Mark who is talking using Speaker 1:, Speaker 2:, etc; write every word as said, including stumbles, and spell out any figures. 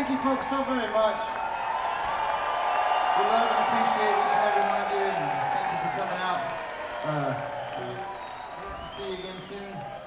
Speaker 1: thank you folks so very much. We love and appreciate each and every one of you, and just thank you for coming out. Uh, hope to see you again soon.